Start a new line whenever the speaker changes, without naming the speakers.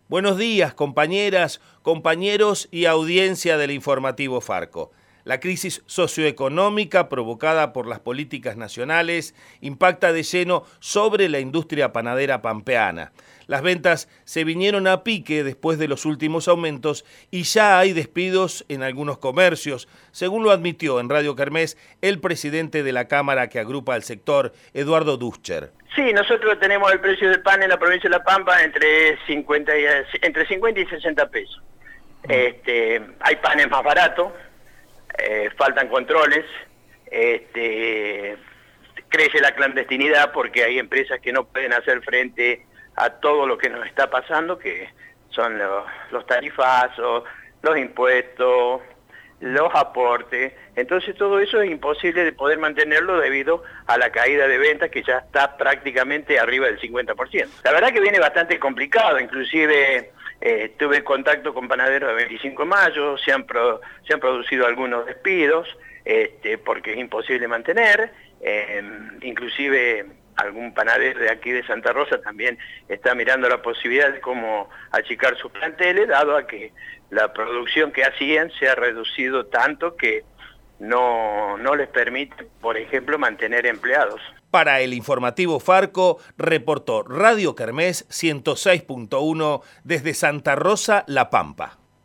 Buenos días, compañeras, compañeros y audiencia del informativo Farco. La crisis socioeconómica provocada por las políticas nacionales impacta de lleno sobre la industria panadera pampeana. Las ventas se vinieron a pique después de los últimos aumentos y ya hay despidos en algunos comercios, según lo admitió en Radio Kermés el presidente de la Cámara que agrupa al sector, Eduardo Duscher.
Sí, nosotros tenemos el precio del pan en la provincia de La Pampa entre 50 y 60 pesos. Hay panes más baratos, faltan controles, crece la clandestinidad porque hay empresas que no pueden hacer frente a todo lo que nos está pasando, que son los tarifazos, los impuestos, los aportes. Entonces todo eso es imposible de poder mantenerlo debido a la caída de ventas que ya está prácticamente arriba del 50%. La verdad que viene bastante complicado, inclusive tuve contacto con panaderos de 25 de mayo, se han producido algunos despidos porque es imposible mantener, inclusive algún panadero de aquí de Santa Rosa también está mirando la posibilidad de cómo achicar sus planteles, dado a que la producción que hacían se ha reducido tanto que no les permite, por ejemplo, mantener empleados.
Para el informativo Farco, reportó Radio Kermés 106.1 desde Santa Rosa, La Pampa.